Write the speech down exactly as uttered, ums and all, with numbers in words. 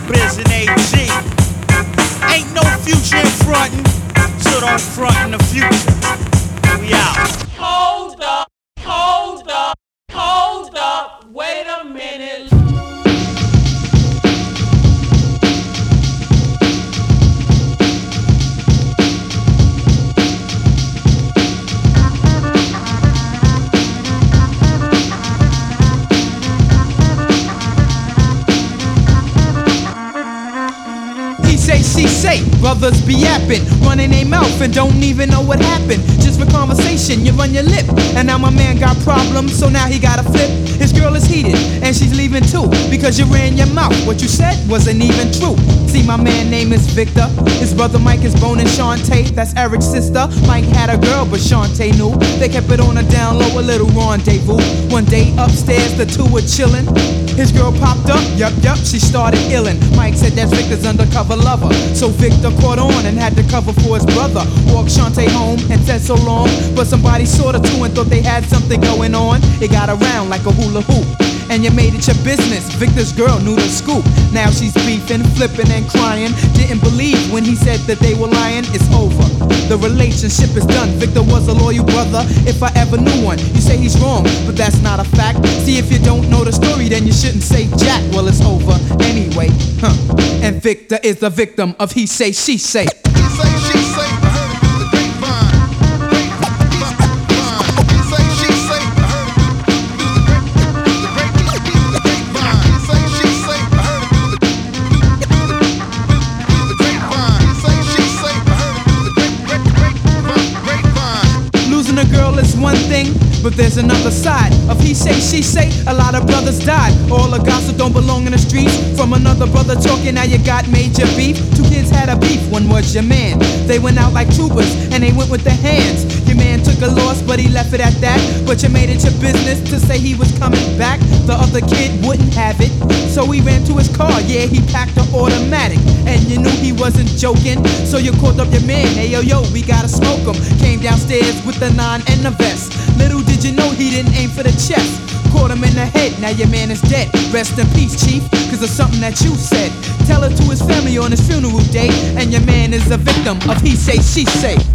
Biz and A G. Ain't no future in frontin', so don't front in the future. We out. Hold up, hold up, hold up, wait a minute. Say, she say, brothers be yapping, running their mouth and don't even know what happened. Just for conversation, you run your lip. And now my man got problems, so now he gotta flip. His girl is heated, and she's leaving too, because you ran your mouth. What you said wasn't even true. See, my man name is Victor. His brother Mike is boning Shantae, that's Eric's sister. Mike had a girl, but Shantae knew. They kept it on a down low, a little rendezvous. One day upstairs, the two were chilling. His girl popped up, yup, yup, she started illin'. Mike said that's Victor's undercover lover. So Victor caught on and had to cover for his brother. Walked Shantae home and said so long, but somebody saw the two and thought they had something going on. It got around like a hula hoop, and you made it your business. Victor's girl knew the scoop. Now she's beefing, flipping and crying. Didn't believe when he said that they were lying. It's over, the relationship is done. Victor was a loyal brother, if I ever knew one. You say he's wrong, but that's not a fact. See, if you don't know the story, then you shouldn't say jack. Well, it's over anyway, huh? And Victor is the victim of he say, she say. He say, she say, I heard it through the grapevine. He say, she say, I heard it through the grapevine. He say, she say, I heard it through the grapevine. He say, she say, I heard it through the grapevine. Losing a girl is one thing, but there's another side of he say, she say. A lot of brothers died. All the gossip don't belong in the streets. From another brother talking, now you got major beef. Two kids had a beef, one was your man. They went out like troopers, and they went with their hands. Your man took a loss, but he left it at that. But you made it your business to say he was coming back. The other kid wouldn't have it, so he ran to his car. Yeah, he packed an automatic, and you knew he wasn't joking. So you called up your man, hey yo yo, we gotta smoke him. Came downstairs with the nine and the vest. Little did you know he didn't aim for the chest. Caught him in the head, now your man is dead. Rest in peace, chief, cause of something that you said. Tell it to his family on his funeral day, and your man is a victim of he say, she say.